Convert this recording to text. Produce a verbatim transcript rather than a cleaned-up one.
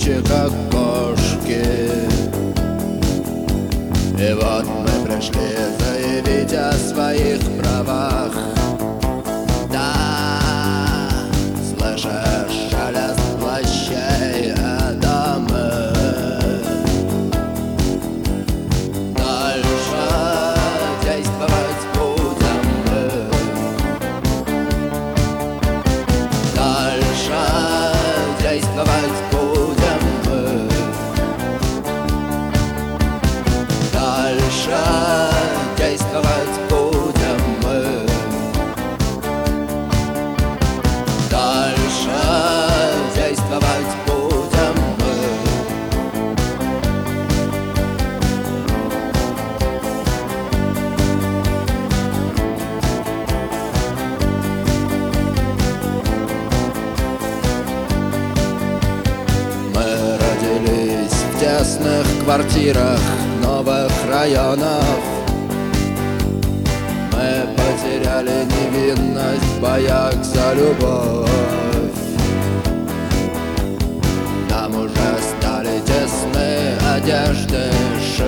тысячи, как кошки. И вот мы пришли заявить о своих правах. Да, слышишь шелест плащей, это мы. Дальше действовать будем мы. Дальше действовать будем мы. Дальше действовать будем мы. Дальше действовать будем мы. Мы родились в тесных квартирах новых районов. Мы потеряли невинность в боях за любовь. Нам уже стали тесны одежды,